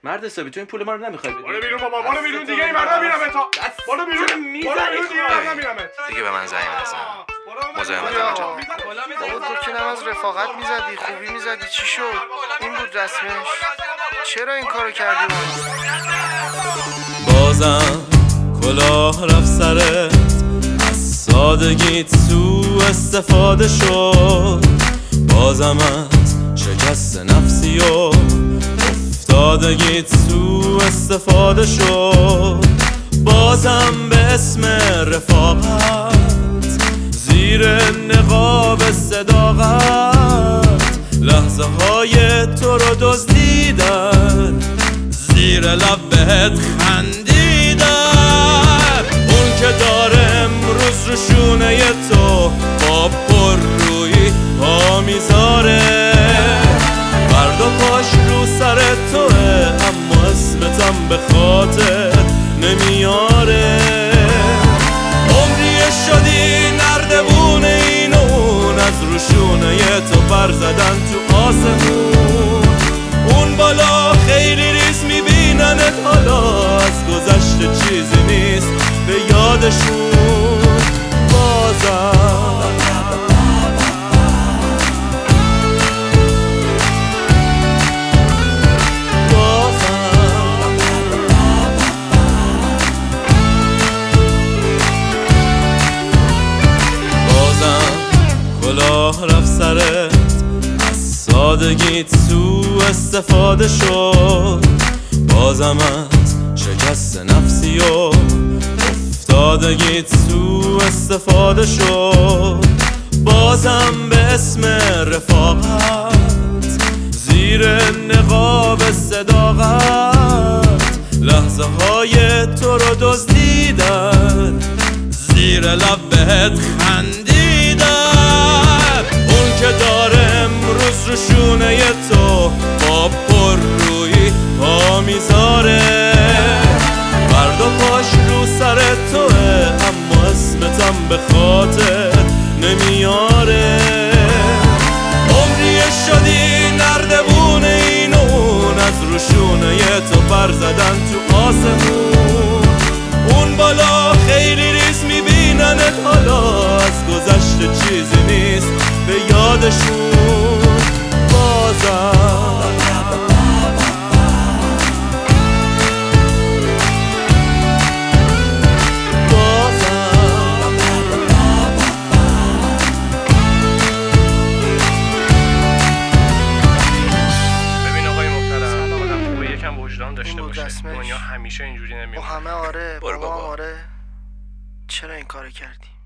مرد حسابی تو این پول ما رو نمیخوای بدی؟ برو بیرون بابا، برو بیرون دیگه، این مرد نمیرمه تا برو بیرون، برو بیرون دیگه، مرد نمیرمه دیگه به من زنگ نزن. مزاحمت انجام میدم. بابا تو که نماز رفاقت میزدی، خوبی میزدی، چی شد؟ این بود رسمش. چرا این کارو کردی؟ بازم کلاه رفت سرت، از سادگیت سوء استفاده شد. بازم از شکست نفسی و افتادگیت سوء استفاده شد. بازم به اسم رفاقت زیر نقاب صداقت لحظه های تو رو دزدیدن، زیر لب بهت خندیدن. اون که داره امروز رو شونه تو با پر روی پا میذاره، فردا پاش رو سر توه اما اسمتم به خاطر نمیاره. عمری شدی نردبون این و اون، از روشونه تو پر زدن تو آسمون. اون بالا خیلی ریز میبیننت، حالا از گذشته چیزی نیست به یادشون. بازم کلاه رفت سرت، از سادگیت سوء استفاده شد. بازم از شکست نفسی و افتادگیت سوء استفاده شد. بازم به اسم رفاقت زیر نقاب صداقت لحظه های تو رو دزدیدن، زیر لب بهت خندیدن. اون که داره امروز رو شونه تو با پر روی پا میذاره، فردا پاش رو سر توه اما اسمتم به خاطر نمیاره. عمری شدی نردبون این و اون، از روشونه تو پر زدن تو آسمون. اون بالا خیلی ریز میبیننت، حالا از گذشته چیزی نیست به یادشون. بازم وجدان داشته باشه. دنیا همیشه اینجوری نمیمونه. همه آره، برو بابا. آره. چرا این کارو کردی؟